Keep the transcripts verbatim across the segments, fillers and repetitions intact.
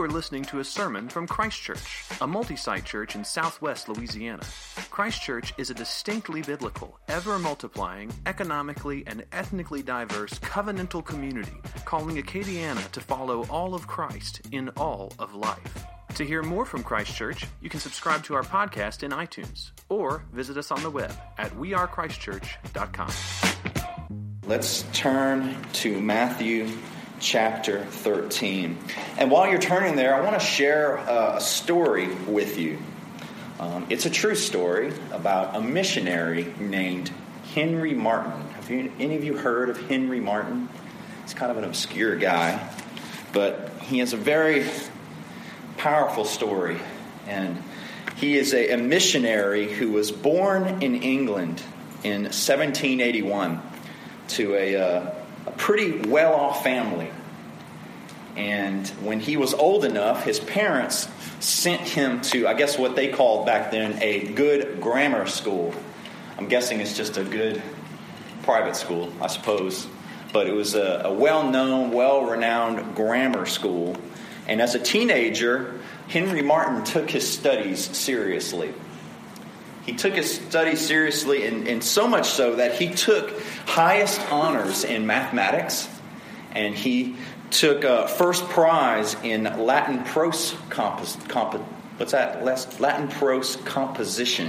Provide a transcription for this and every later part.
are listening to a sermon from Christ Church, a multi-site church in southwest Louisiana. Christ Church is a distinctly biblical, ever-multiplying, economically and ethnically diverse covenantal community calling Acadiana to follow all of Christ in all of life. To hear more from Christ Church, you can subscribe to our podcast in iTunes or visit us on the web at we are christ church dot com. Let's turn to Matthew chapter thirteen. And while you're turning there, I want to share a story with you. Um, it's a true story about a missionary named Henry Martyn. Have you, any of you heard of Henry Martyn? He's kind of an obscure guy, but he has a very powerful story. And he is a, a missionary who was born in England in seventeen eighty-one to a, uh, a pretty well-off family. And when he was old enough, his parents sent him to, I guess what they called back then, a good grammar school. I'm guessing it's just a good private school, I suppose. But it was a, a well-known, well-renowned grammar school. And as a teenager, Henry Martyn took his studies seriously. He took his studies seriously, and, and so much so that he took highest honors in mathematics, and he took uh, first prize in Latin prose compos, comp, what's that? Latin prose composition.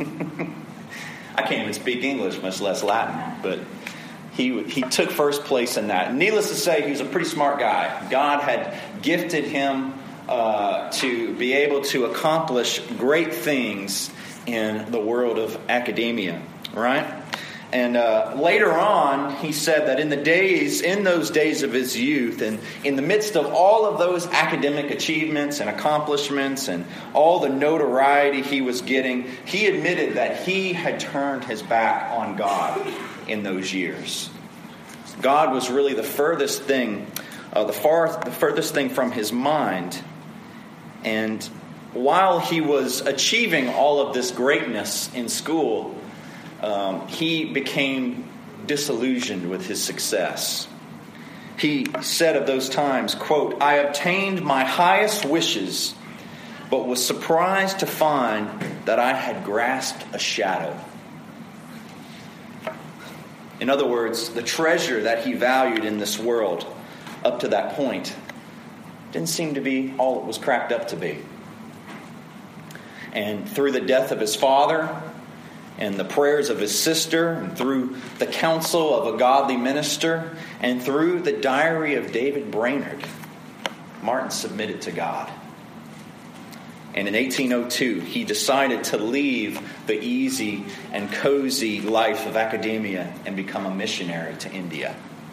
I can't even speak English, much less Latin, but he he took first place in that. Needless to say, he was a pretty smart guy. God had gifted him uh, to be able to accomplish great things in the world of academia, right? And uh, later on, he said that in the days, in those days of his youth, and in the midst of all of those academic achievements and accomplishments and all the notoriety he was getting, he admitted that he had turned his back on God in those years. God was really the furthest thing, uh, the far, the furthest thing from his mind. And while he was achieving all of this greatness in school, Um, he became disillusioned with his success. He said of those times, quote, "I obtained my highest wishes, but was surprised to find that I had grasped a shadow." In other words, the treasure that he valued in this world up to that point didn't seem to be all it was cracked up to be. And through the death of his father, and the prayers of his sister, and through the counsel of a godly minister, and through the diary of David Brainerd, Martyn submitted to God. And in eighteen oh two, he decided to leave the easy and cozy life of academia and become a missionary to India.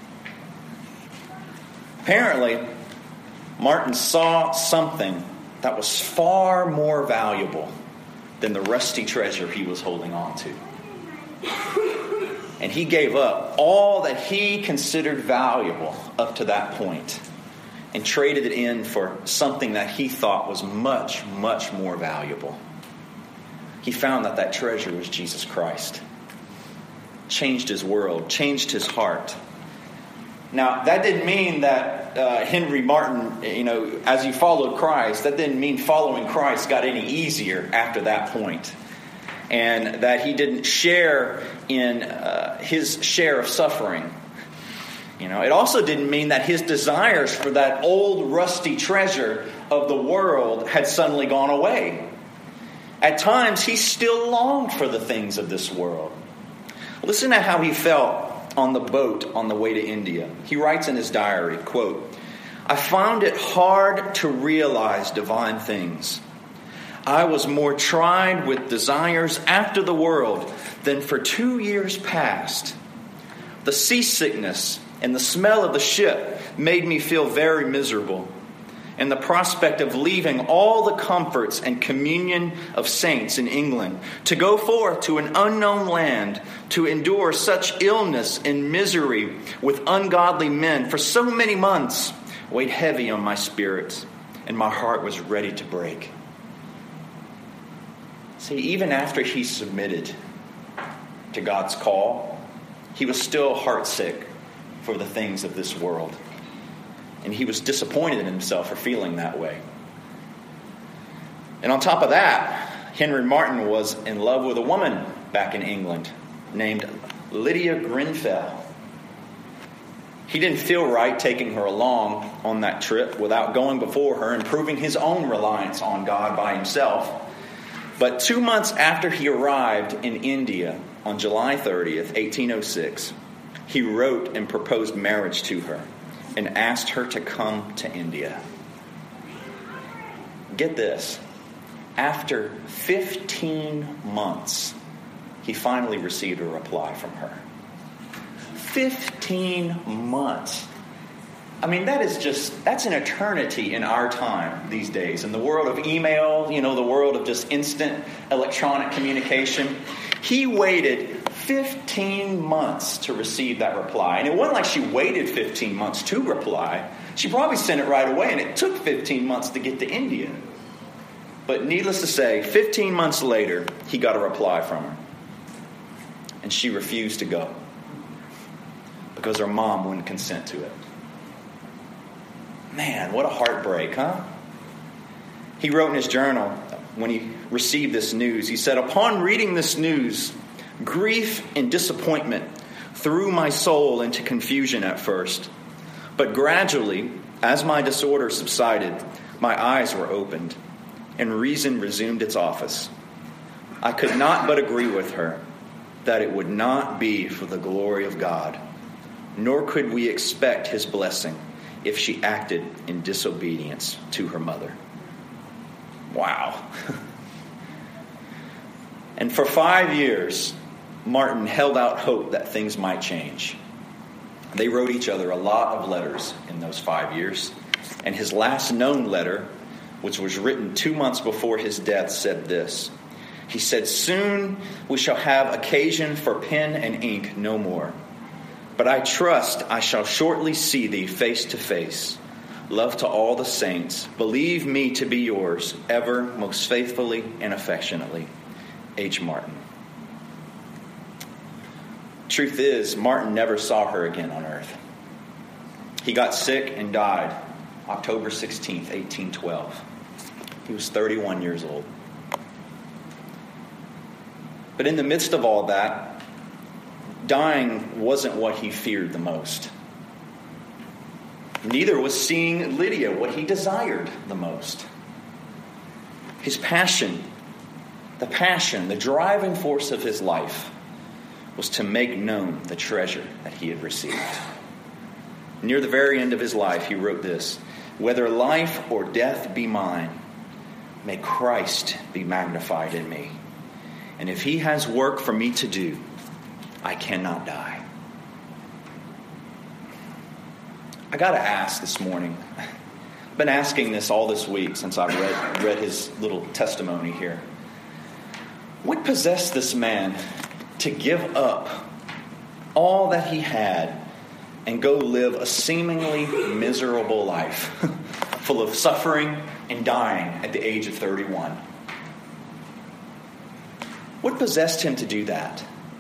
Apparently, Martyn saw something that was far more valuable than the rusty treasure he was holding on to. And he gave up all that he considered valuable up to that point and traded it in for something that he thought was much, much more valuable. He found that that treasure was Jesus Christ. Changed his world, changed his heart. Now, that didn't mean that uh, Henry Martyn, you know, as he followed Christ, that didn't mean following Christ got any easier after that point. And that he didn't share in uh, his share of suffering. You know, it also didn't mean that his desires for that old rusty treasure of the world had suddenly gone away. At times, he still longed for the things of this world. Listen to how he felt on the boat on the way to India. He writes in his diary, quote, "I found it hard to realize divine things. I was more tried with desires after the world than for two years past. The seasickness and the smell of the ship made me feel very miserable. And the prospect of leaving all the comforts and communion of saints in England to go forth to an unknown land to endure such illness and misery with ungodly men for so many months weighed heavy on my spirits, and my heart was ready to break." See, even after he submitted to God's call, he was still heartsick for the things of this world. And he was disappointed in himself for feeling that way. And on top of that, Henry Martyn was in love with a woman back in England named Lydia Grenfell. He didn't feel right taking her along on that trip without going before her and proving his own reliance on God by himself. But two months after he arrived in India on July thirtieth, eighteen oh six, he wrote and proposed marriage to her and asked her to come to India. Get this. After fifteen months, he finally received a reply from her. fifteen months. I mean, that is just, that's an eternity in our time these days. In the world of email, you know, the world of just instant electronic communication. He waited fifteen months to receive that reply. And it wasn't like she waited fifteen months to reply. She probably sent it right away, and it took fifteen months to get to India. But needless to say, fifteen months later, he got a reply from her. And she refused to go because her mom wouldn't consent to it. Man, what a heartbreak, huh? He wrote in his journal when he received this news, he said, "Upon reading this news, grief and disappointment threw my soul into confusion at first. But gradually, as my disorder subsided, my eyes were opened, and reason resumed its office. I could not but agree with her that it would not be for the glory of God, nor could we expect his blessing if she acted in disobedience to her mother." Wow. And for five years, Martyn held out hope that things might change. They wrote each other a lot of letters in those five years. And his last known letter, which was written two months before his death, said this. He said, "Soon we shall have occasion for pen and ink no more. But I trust I shall shortly see thee face to face. Love to all the saints. Believe me to be yours, ever most faithfully and affectionately, H. Martyn." Truth is, Martyn never saw her again on earth. He got sick and died October sixteenth, eighteen twelve. He was thirty-one years old. But in the midst of all that, dying wasn't what he feared the most. Neither was seeing Lydia what he desired the most. His passion, the passion, the driving force of his life was to make known the treasure that he had received. Near the very end of his life, he wrote this, "Whether life or death be mine, may Christ be magnified in me. And if he has work for me to do, I cannot die." I got to ask this morning. I've been asking this all this week since I read, read his little testimony here. What possessed this man to give up all that he had and go live a seemingly miserable life, full of suffering and dying at the age of thirty-one? What possessed him to do that?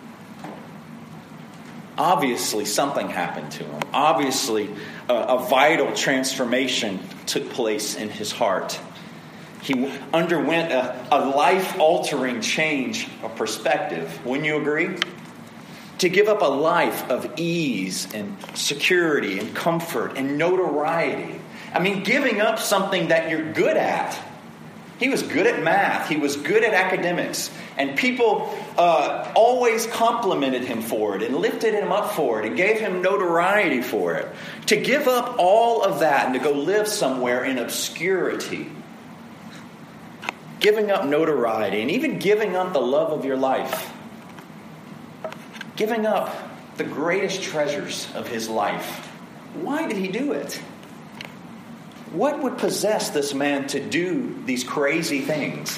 Obviously, something happened to him. Obviously, a, a vital transformation took place in his heart. He underwent a, a life-altering change of perspective. Wouldn't you agree? To give up a life of ease and security and comfort and notoriety. I mean, giving up something that you're good at. He was good at math. He was good at academics. And people uh, always complimented him for it and lifted him up for it and gave him notoriety for it. To give up all of that and to go live somewhere in obscurity. Giving up notoriety and even giving up the love of your life. Giving up the greatest treasures of his life. Why did he do it? What would possess this man to do these crazy things?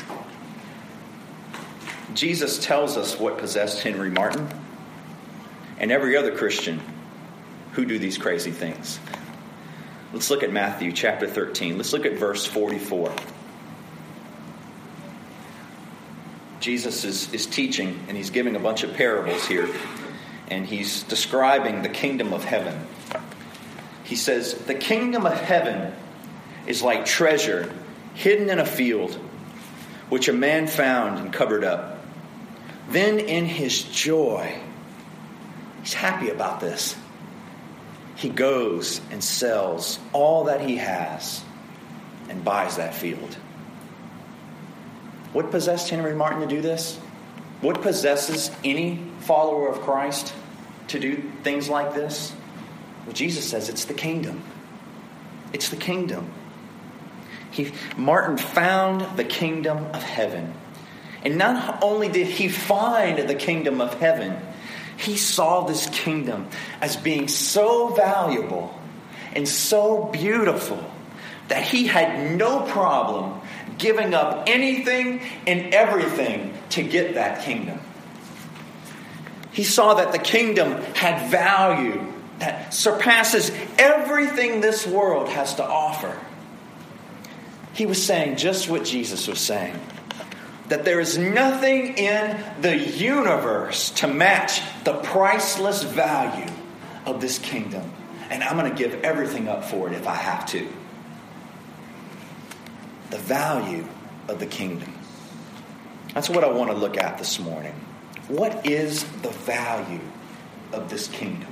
Jesus tells us what possessed Henry Martyn and every other Christian who do these crazy things. Let's look at Matthew chapter thirteen. Let's look at verse forty-four. Jesus is, is teaching, and he's giving a bunch of parables here, and he's describing the kingdom of heaven. He says, the kingdom of heaven is like treasure hidden in a field, which a man found and covered up. Then in his joy, he's happy about this. He goes and sells all that he has and buys that field. What possessed Henry Martyn to do this? What possesses any follower of Christ to do things like this? Well, Jesus says it's the kingdom. It's the kingdom. He, Martyn found the kingdom of heaven. And not only did he find the kingdom of heaven, he saw this kingdom as being so valuable and so beautiful that he had no problem giving up anything and everything to get that kingdom. He saw that the kingdom had value that surpasses everything this world has to offer. He was saying just what Jesus was saying. That there is nothing in the universe to match the priceless value of this kingdom. And I'm going to give everything up for it if I have to. The value of the kingdom. That's what I want to look at this morning. What is the value of this kingdom?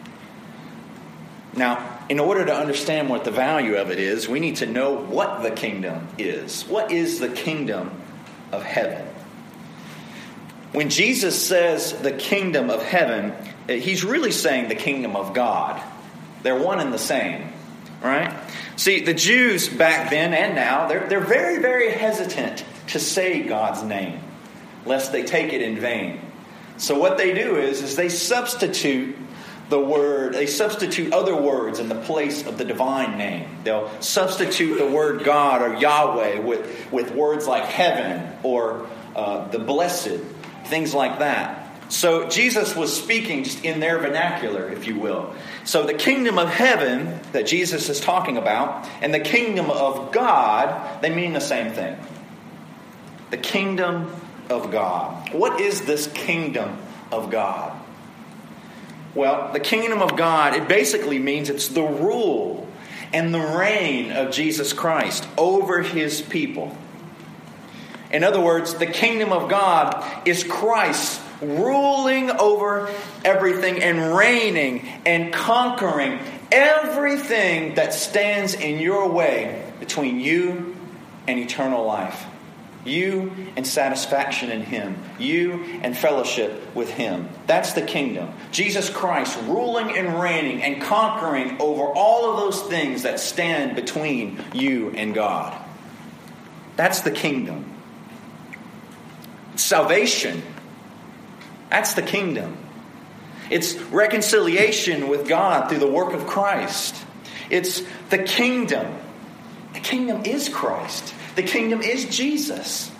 Now, in order to understand what the value of it is, we need to know what the kingdom is. What is the kingdom of heaven? When Jesus says the kingdom of heaven, he's really saying the kingdom of God. They're one and the same, right? See, the Jews back then and now, they're, they're very, very hesitant to say God's name, lest they take it in vain. So what they do is, is they substitute the word, they substitute other words in the place of the divine name. They'll substitute the word God or Yahweh with, with words like heaven or uh, the blessed, things like that. So Jesus was speaking in their vernacular, if you will. So the kingdom of heaven that Jesus is talking about and the kingdom of God, they mean the same thing. The kingdom of God. What is this kingdom of God? Well, the kingdom of God, it basically means it's the rule and the reign of Jesus Christ over his people. In other words, the kingdom of God is Christ ruling over everything and reigning and conquering everything that stands in your way between you and eternal life. You and satisfaction in him. You and fellowship with him. That's the kingdom. Jesus Christ ruling and reigning and conquering over all of those things that stand between you and God. That's the kingdom. Salvation. That's the kingdom. It's reconciliation with God through the work of Christ. It's the kingdom. The kingdom is Christ. The kingdom is Jesus.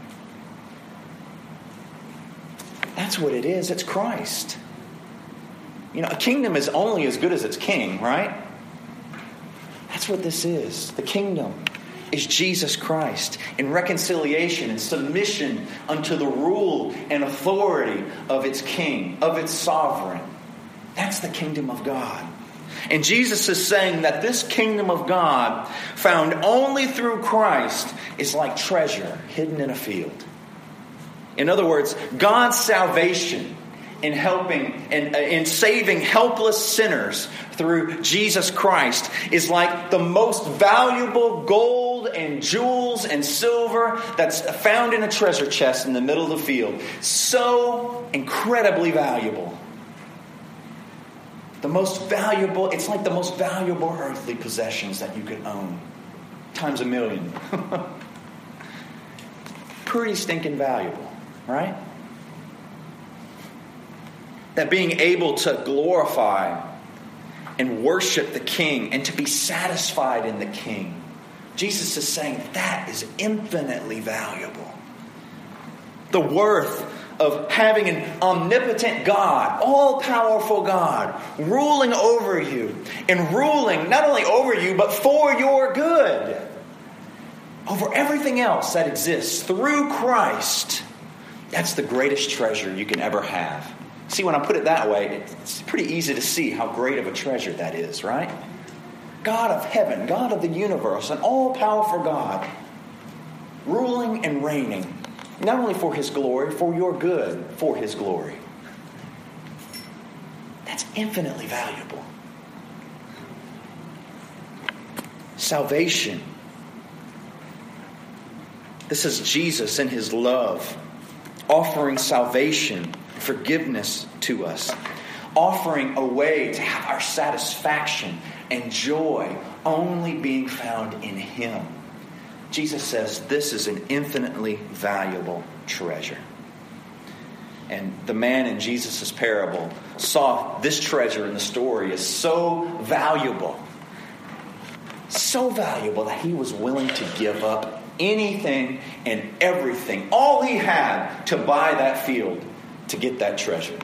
That's what it is. It's Christ. You know, a kingdom is only as good as its king, right? That's what this is. The kingdom is Jesus Christ in reconciliation and submission unto the rule and authority of its king, of its sovereign. That's the kingdom of God. And Jesus is saying that this kingdom of God, found only through Christ, is like treasure hidden in a field. In other words, God's salvation in helping and in saving helpless sinners through Jesus Christ is like the most valuable gold and jewels and silver that's found in a treasure chest in the middle of the field. So incredibly valuable. The most valuable, it's like the most valuable earthly possessions that you could own. Times a million. Pretty stinking valuable, right? That being able to glorify and worship the King and to be satisfied in the King. Jesus is saying that is infinitely valuable. The worth of having an omnipotent God, all-powerful God, ruling over you and ruling not only over you but for your good. Over everything else that exists through Christ. That's the greatest treasure you can ever have. See, when I put it that way, it's pretty easy to see how great of a treasure that is, right? God of heaven, God of the universe, an all-powerful God, ruling and reigning, not only for His glory, for your good, for His glory. That's infinitely valuable. Salvation. This is Jesus in His love, offering salvation, forgiveness to us, offering a way to have our satisfaction and joy only being found in Him. Jesus says this is an infinitely valuable treasure. And the man in Jesus' parable saw this treasure in the story as so valuable, so valuable that he was willing to give up anything and everything, all he had, to buy that field, to get that treasure.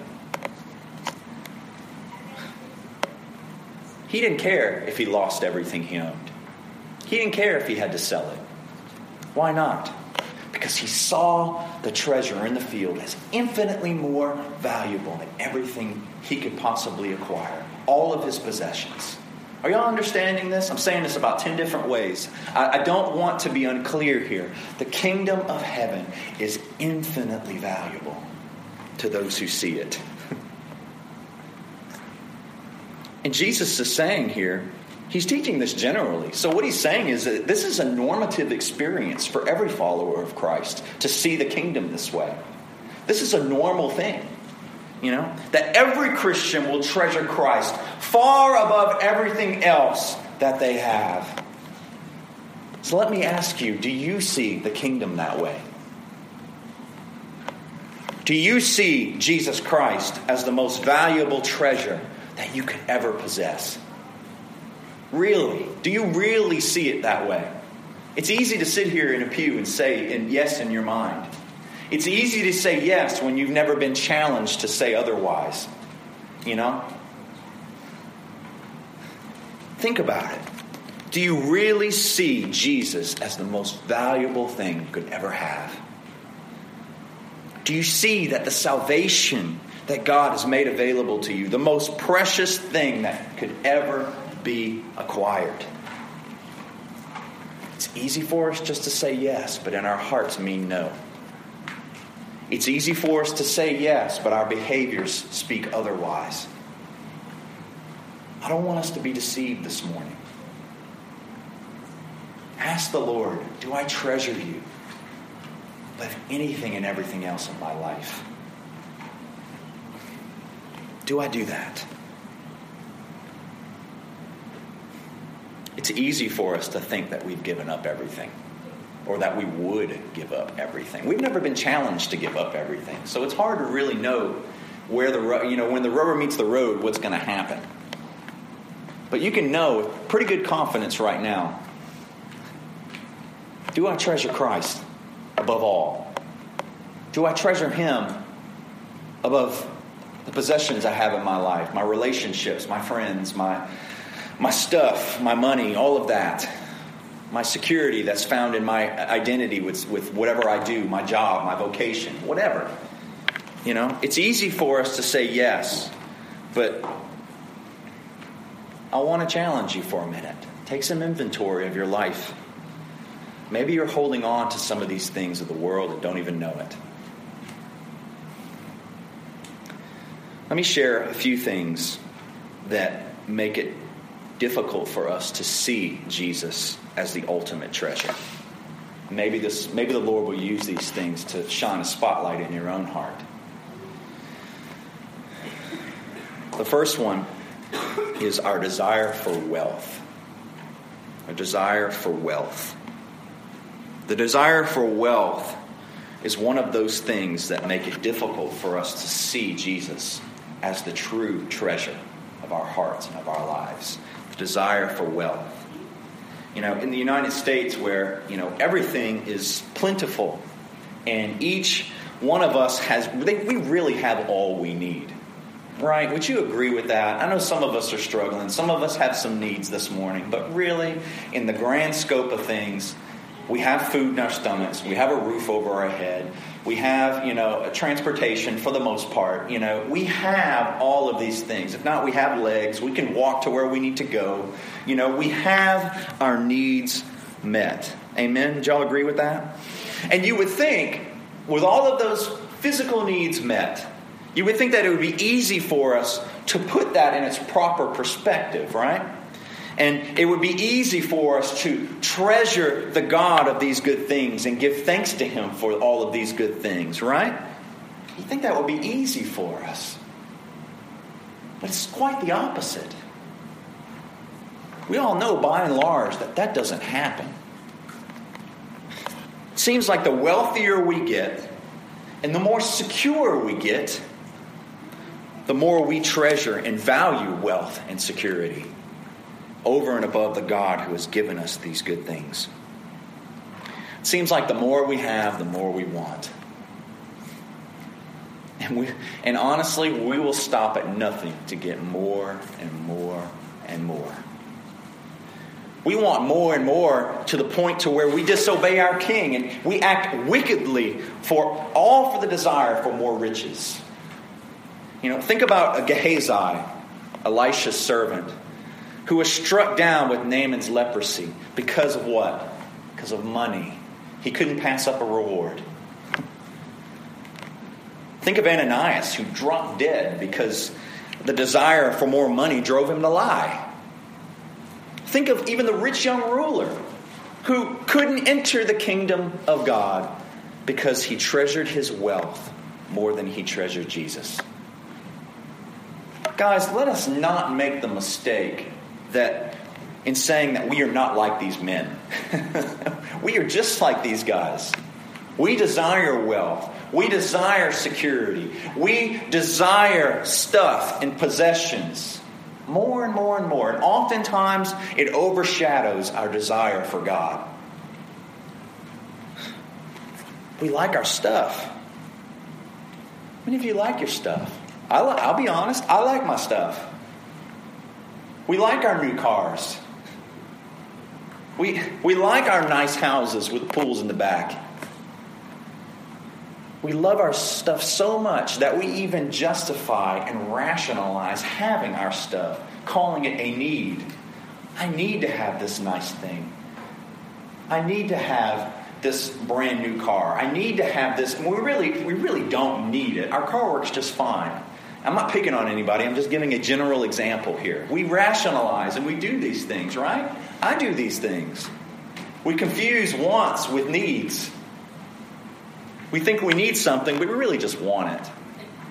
He didn't care if he lost everything he owned. He didn't care if he had to sell it. Why not? Because he saw the treasure in the field as infinitely more valuable than everything he could possibly acquire. All of his possessions. Are y'all understanding this? I'm saying this about ten different ways. I, I don't want to be unclear here. The kingdom of heaven is infinitely valuable to those who see it. And Jesus is saying here, He's teaching this generally. So what He's saying is that this is a normative experience for every follower of Christ to see the kingdom this way. This is a normal thing, you know, that every Christian will treasure Christ far above everything else that they have. So let me ask you, do you see the kingdom that way? Do you see Jesus Christ as the most valuable treasure that you could ever possess? Really? Do you really see it that way? It's easy to sit here in a pew and say and yes in your mind. It's easy to say yes when you've never been challenged to say otherwise. You know? Think about it. Do you really see Jesus as the most valuable thing you could ever have? Do you see that the salvation that God has made available to you, the most precious thing that could ever be acquired? It's easy for us just to say yes, but in our hearts mean no. It's easy for us to say yes, but our behaviors speak otherwise. I don't want us to be deceived this morning. Ask the Lord, do I treasure you above anything and everything else in my life? Do I do that? It's easy for us to think that we've given up everything, or that we would give up everything. We've never been challenged to give up everything, so it's hard to really know where the you know when the rubber meets the road, what's going to happen. But you can know with pretty good confidence right now. Do I treasure Christ above all? Do I treasure Him above the possessions I have in my life, my relationships, my friends, my my stuff, my money, all of that, my security that's found in my identity with, with whatever I do, my job, my vocation, whatever. You know, it's easy for us to say yes, but I want to challenge you for a minute. Take some inventory of your life. Maybe you're holding on to some of these things of the world and don't even know it. Let me share a few things that make it difficult for us to see Jesus as the ultimate treasure. Maybe this, maybe the Lord will use these things to shine a spotlight in your own heart. The first one is our desire for wealth. A desire for wealth. The desire for wealth is one of those things that make it difficult for us to see Jesus as the true treasure of our hearts and of our lives. The desire for wealth. You know, in the United States where, you know, everything is plentiful and each one of us has, we really have all we need. Right? Would you agree with that? I know some of us are struggling. Some of us have some needs this morning. But really, in the grand scope of things, We have food in our stomachs. We have a roof over our head. We have, you know, a transportation for the most part. You know, we have all of these things. If not, we have legs. We can walk to where we need to go. You know, we have our needs met. Amen? Did y'all agree with that? And you would think, with all of those physical needs met, you would think that it would be easy for us to put that in its proper perspective, right? And it would be easy for us to treasure the God of these good things and give thanks to Him for all of these good things, right? You think that would be easy for us. But it's quite the opposite. We all know by and large that that doesn't happen. It seems like the wealthier we get and the more secure we get, the more we treasure and value wealth and security over and above the God who has given us these good things. It seems like the more we have, the more we want. And we, and honestly, we will stop at nothing to get more and more and more. We want more and more to the point to where we disobey our king and we act wickedly for all for the desire for more riches. You know, think about Gehazi, Elisha's servant, who was struck down with Naaman's leprosy because of what? Because of money. He couldn't pass up a reward. Think of Ananias, who dropped dead because the desire for more money drove him to lie. Think of even the rich young ruler who couldn't enter the kingdom of God because he treasured his wealth more than he treasured Jesus. Guys, let us not make the mistake that in saying that we are not like these men. We are just like these guys. We desire wealth. We desire security. We desire stuff and possessions more and more and more. And oftentimes it overshadows our desire for God. We like our stuff. How many of you like your stuff? I li- I'll be honest, I like my stuff. We like our new cars. We, we like our nice houses with pools in the back. We love our stuff so much that we even justify and rationalize having our stuff, calling it a need. I need to have this nice thing. I need to have this brand new car. I need to have this. And we really, we really don't need it. Our car works just fine. I'm not picking on anybody. I'm just giving a general example here. We rationalize and we do these things, right? I do these things. We confuse wants with needs. We think we need something, but we really just want it.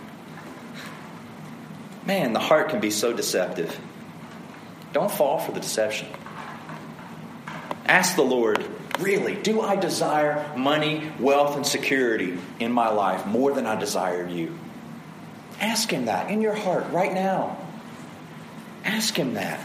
Man, the heart can be so deceptive. Don't fall for the deception. Ask the Lord, really, do I desire money, wealth, and security in my life more than I desire you? Ask Him that in your heart right now. Ask Him that.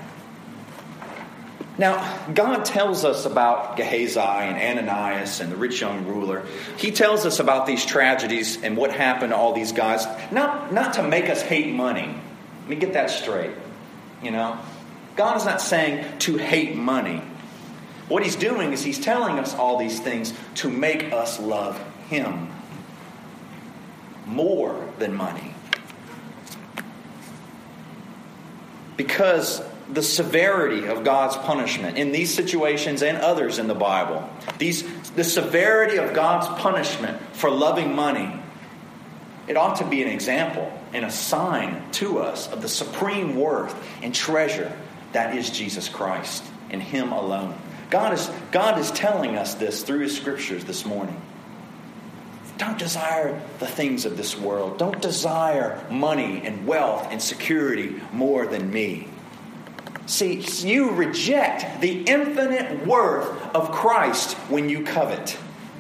Now, God tells us about Gehazi and Ananias and the rich young ruler. He tells us about these tragedies and what happened to all these guys. Not, not to make us hate money. Let me get that straight. You know, God is not saying to hate money. What He's doing is He's telling us all these things to make us love Him more than money. Because the severity of God's punishment in these situations and others in the Bible, these the severity of God's punishment for loving money, it ought to be an example and a sign to us of the supreme worth and treasure that is Jesus Christ and Him alone. God is, God is telling us this through His Scriptures this morning. Don't desire the things of this world. Don't desire money and wealth and security more than me. See, you reject the infinite worth of Christ when you covet.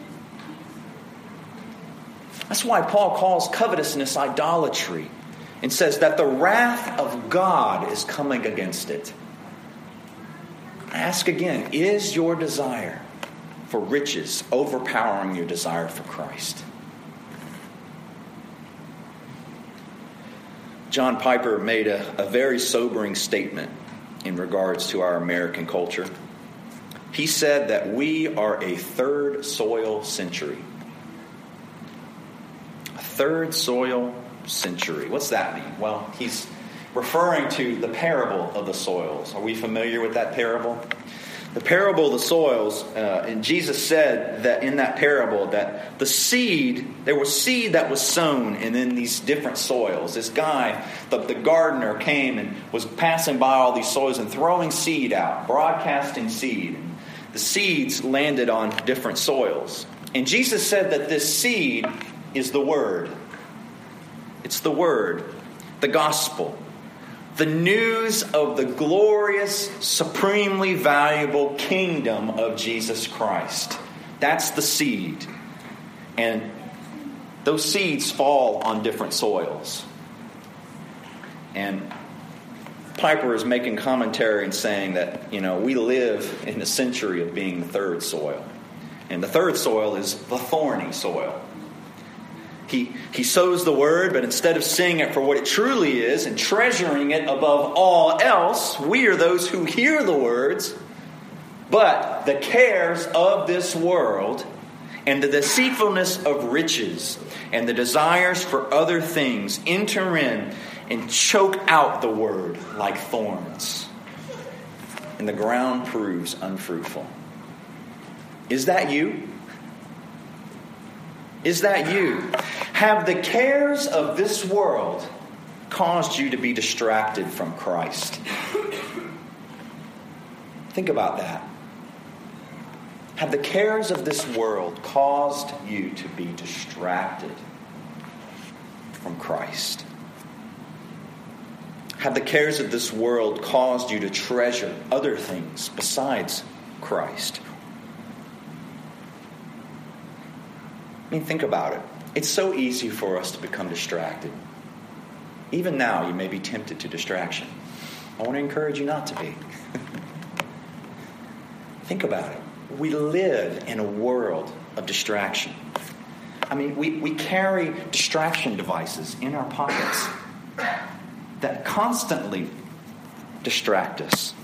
That's why Paul calls covetousness idolatry and says that the wrath of God is coming against it. I ask again, is your desire for riches overpowering your desire for Christ? John Piper made a, a very sobering statement in regards to our American culture. he said that we are a third soil century. A third soil century. What's that mean? Well, he's referring to the parable of the soils. Are we familiar with that parable? The parable of the soils, uh, and Jesus said that in that parable that the seed, there was seed that was sown in then these different soils. This guy, the, the gardener, came and was passing by all these soils and throwing seed out, broadcasting seed. The seeds landed on different soils. And Jesus said that this seed is the Word. It's the Word, the gospel. The news of the glorious, supremely valuable kingdom of Jesus Christ. That's the seed. And those seeds fall on different soils. And Piper is making commentary and saying that, you know, we live in a century of being the third soil. And the third soil is the thorny soil. He, he sows the word, but instead of seeing it for what it truly is and treasuring it above all else, we are those who hear the words, but the cares of this world and the deceitfulness of riches and the desires for other things enter in and choke out the word like thorns. And the ground proves unfruitful. Is that you? Is that you? Have the cares of this world caused you to be distracted from Christ? Think about that. Have the cares of this world caused you to be distracted from Christ? Have the cares of this world caused you to treasure other things besides Christ? I mean, think about it. It's so easy for us to become distracted. Even now, you may be tempted to distraction. I want to encourage you not to be. Think about it. We live in a world of distraction. I mean, we, we carry distraction devices in our pockets that constantly distract us.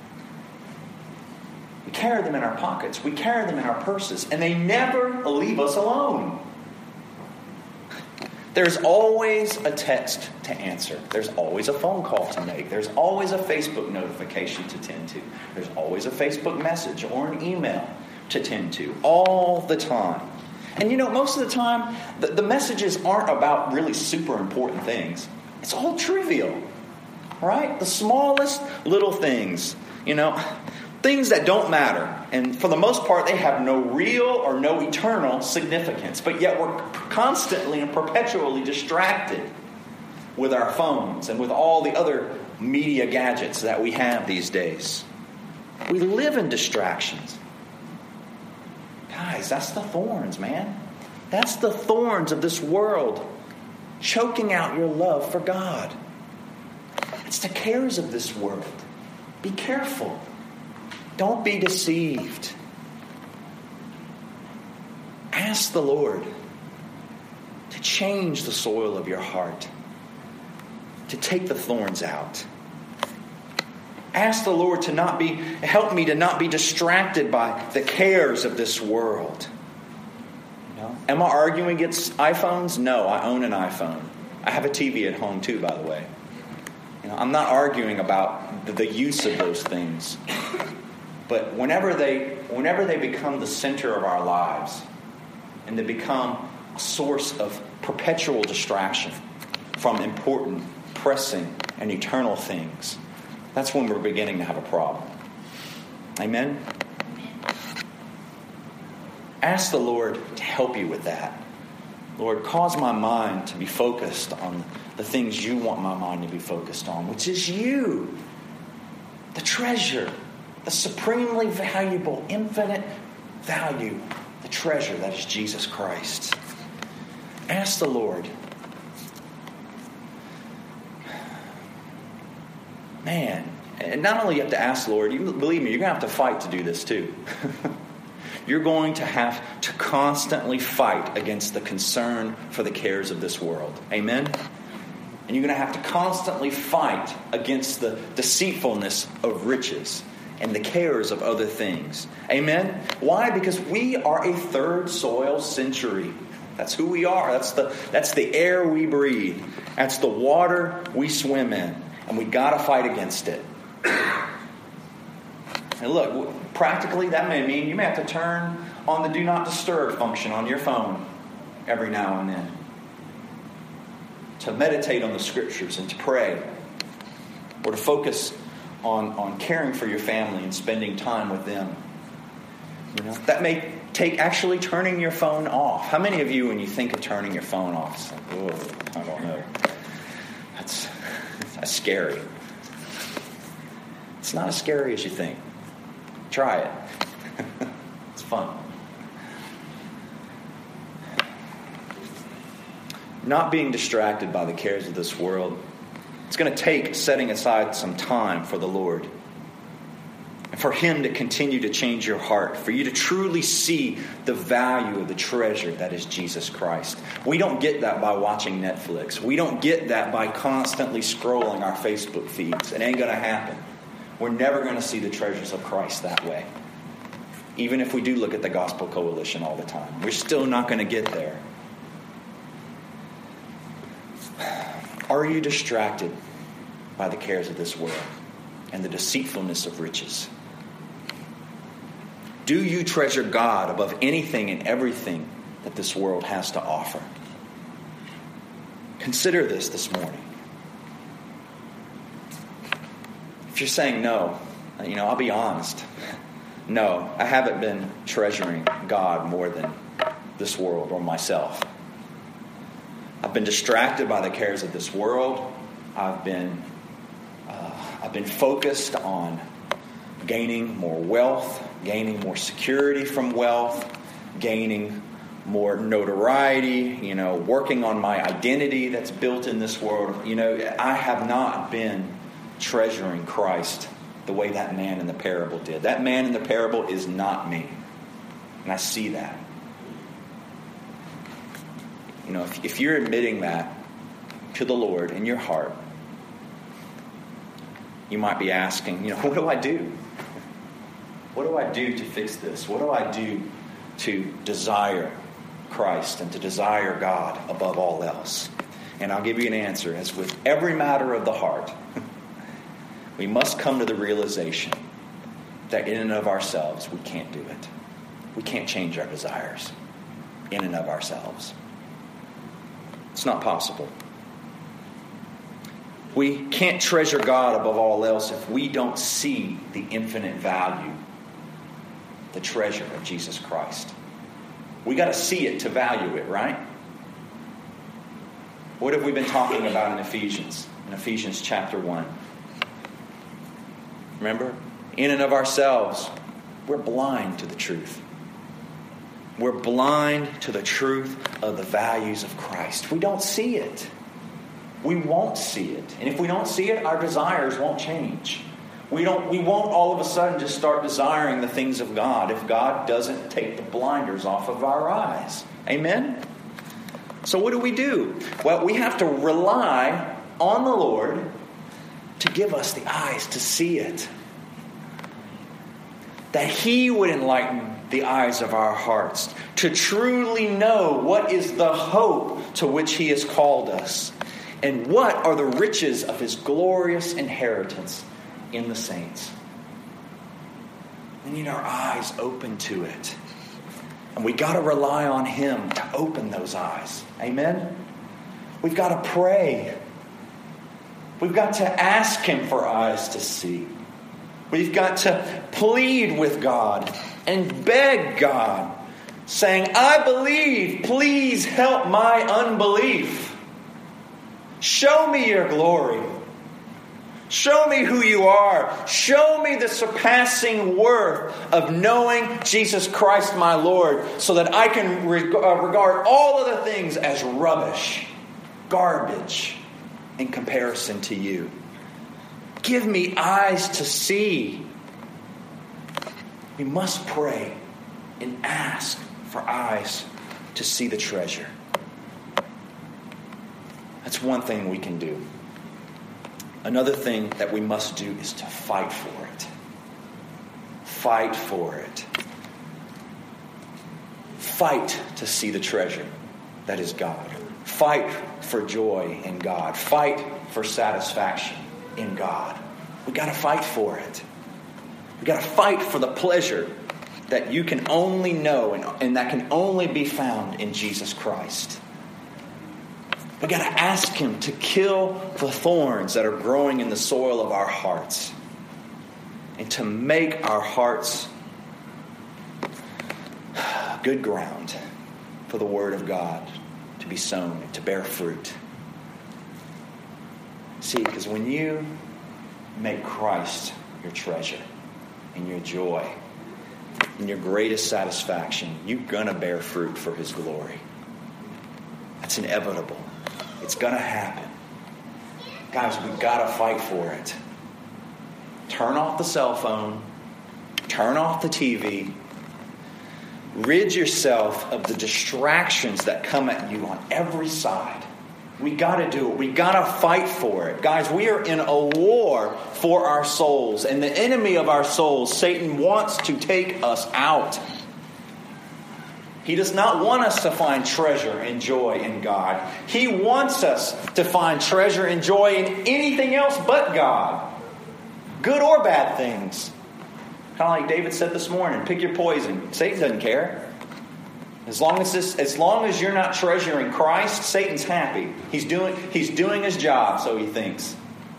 We carry them in our pockets. We carry them in our purses. And they never leave us alone. There's always a text to answer. There's always a phone call to make. There's always a Facebook notification to tend to. There's always a Facebook message or an email to tend to. All the time. And you know, most of the time, the, the messages aren't about really super important things. It's all trivial. Right? The smallest little things. You know, things that don't matter. And for the most part, they have no real or no eternal significance. But yet we're constantly and perpetually distracted with our phones and with all the other media gadgets that we have these days. We live in distractions. Guys, that's the thorns, man. That's the thorns of this world, choking out your love for God. It's the cares of this world. Be careful. Don't be deceived. Ask the Lord to change the soil of your heart, to take the thorns out. Ask the Lord to not be, help me to not be distracted by the cares of this world. You know? Am I arguing against iPhones? No, I own an iPhone. I have a T V at home too, by the way. You know, I'm not arguing about the, the use of those things. But whenever they, whenever they become the center of our lives and they become a source of perpetual distraction from important, pressing, and eternal things, that's when we're beginning to have a problem. Amen? Ask the Lord to help you with that. Lord, cause my mind to be focused on the things you want my mind to be focused on, which is you, the treasure, the supremely valuable, infinite value, the treasure that is Jesus Christ. Ask the Lord. Man, and not only you have to ask the Lord, you believe me, you're going to have to fight to do this too. You're going to have to constantly fight against the concern for the cares of this world. Amen? And you're going to have to constantly fight against the deceitfulness of riches and the cares of other things. Amen? Why? Because we are a third soil century. That's who we are. That's the, that's the air we breathe. That's the water we swim in. And we got to fight against it. And look, practically that may mean you may have to turn on the do not disturb function on your phone every now and then to meditate on the scriptures and to pray, or to focus on, on caring for your family and spending time with them. You know, that may take actually turning your phone off. How many of you, when you think of turning your phone off, it's like, oh, I don't know. That's, that's scary. It's not as scary as you think. Try it. It's fun. Not being distracted by the cares of this world. It's going to take setting aside some time for the Lord. And for Him to continue to change your heart. For you to truly see the value of the treasure that is Jesus Christ. We don't get that by watching Netflix. We don't get that by constantly scrolling our Facebook feeds. It ain't going to happen. We're never going to see the treasures of Christ that way. Even if we do look at the Gospel Coalition all the time. We're still not going to get there. Are you distracted by the cares of this world and the deceitfulness of riches? Do you treasure God above anything and everything that this world has to offer? Consider this this morning. If you're saying no, you know, I'll be honest. No, I haven't been treasuring God more than this world or myself. I've been distracted by the cares of this world. I've been, uh, I've been focused on gaining more wealth, gaining more security from wealth, gaining more notoriety, you know, working on my identity that's built in this world. You know, I have not been treasuring Christ the way that man in the parable did. That man in the parable is not me. And I see that. You know, if, if you're admitting that to the Lord in your heart, you might be asking, you know, what do I do? What do I do to fix this? What do I do to desire Christ and to desire God above all else? And I'll give you an answer. As with every matter of the heart, we must come to the realization that in and of ourselves, we can't do it. We can't change our desires in and of ourselves. It's not possible. We can't treasure God above all else if we don't see the infinite value, the treasure of Jesus Christ. We got to see it to value it, right? What have we been talking about in Ephesians? In Ephesians chapter one. Remember? In and of ourselves, we're blind to the truth. We're blind to the truth of the values of Christ. We don't see it. We won't see it. And if we don't see it, our desires won't change. We don't. We won't all of a sudden just start desiring the things of God if God doesn't take the blinders off of our eyes. Amen? So what do we do? Well, we have to rely on the Lord to give us the eyes to see it. That He would enlighten the eyes of our hearts to truly know what is the hope to which He has called us and what are the riches of His glorious inheritance in the saints. We need our eyes open to it. And we got to rely on Him to open those eyes. Amen? We've got to pray. We've got to ask Him for eyes to see. We've got to plead with God and beg God, saying, I believe, please help my unbelief. Show me your glory. Show me who you are. Show me the surpassing worth of knowing Jesus Christ my Lord, so that I can reg- uh, regard all other things as rubbish, garbage, in comparison to you. Give me eyes to see. We must pray and ask for eyes to see the treasure. That's one thing we can do. Another thing that we must do is to fight for it. fight for it. Fight to see the treasure that is God. Fight for joy in God. Fight for satisfaction in God. We got to fight for it. We got to fight for the pleasure that you can only know and, and that can only be found in Jesus Christ. We got to ask Him to kill the thorns that are growing in the soil of our hearts and to make our hearts good ground for the Word of God to be sown and to bear fruit. See, because when you make Christ your treasure and your joy and your greatest satisfaction, you're going to bear fruit for His glory. That's inevitable. It's going to happen. Guys, we've got to fight for it. Turn off the cell phone. Turn off the T V. Rid yourself of the distractions that come at you on every side. We got to do it. We got to fight for it. Guys, we are in a war for our souls. And the enemy of our souls, Satan, wants to take us out. He does not want us to find treasure and joy in God. He wants us to find treasure and joy in anything else but God. Good or bad things. Kind of like David said this morning, pick your poison. Satan doesn't care. As long as this, as long as you're not treasuring Christ, Satan's happy. He's doing, he's doing his job, so he thinks.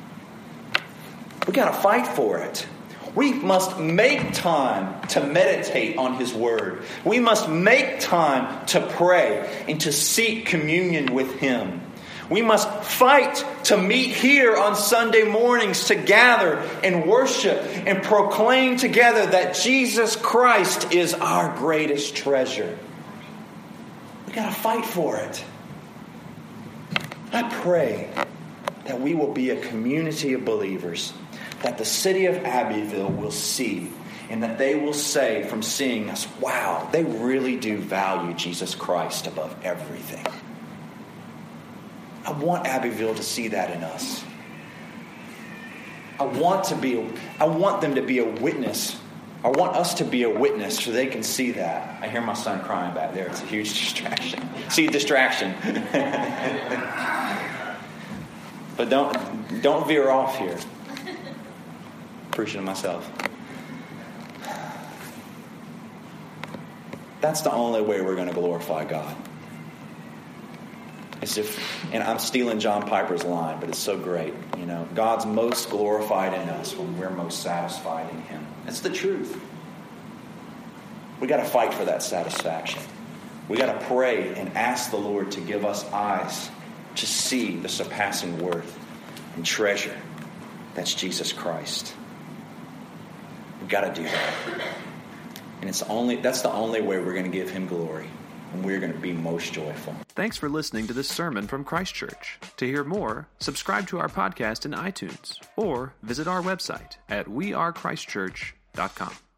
We got to fight for it. We must make time to meditate on His Word. We must make time to pray and to seek communion with Him. We must fight to meet here on Sunday mornings to gather and worship and proclaim together that Jesus Christ is our greatest treasure. We got to fight for it. I pray that we will be a community of believers that the city of Abbeville will see, and that they will say from seeing us, wow, they really do value Jesus Christ above everything. I want Abbeville to see that in us. I want to be, I want them to be a witness. I want us to be a witness so they can see that. I hear my son crying back there. It's a huge distraction. See, distraction. But don't don't veer off here. Preaching to myself. That's the only way we're going to glorify God. It's if, and I'm stealing John Piper's line, but it's so great. You know, God's most glorified in us when we're most satisfied in Him. That's the truth. We got to fight for that satisfaction. We got to pray and ask the Lord to give us eyes to see the surpassing worth and treasure that's Jesus Christ. We've got to do that. And it's only that's the only way we're going to give Him glory. And we're going to be most joyful. Thanks for listening to this sermon from Christ Church. To hear more, subscribe to our podcast in iTunes or visit our website at we are christ church dot com.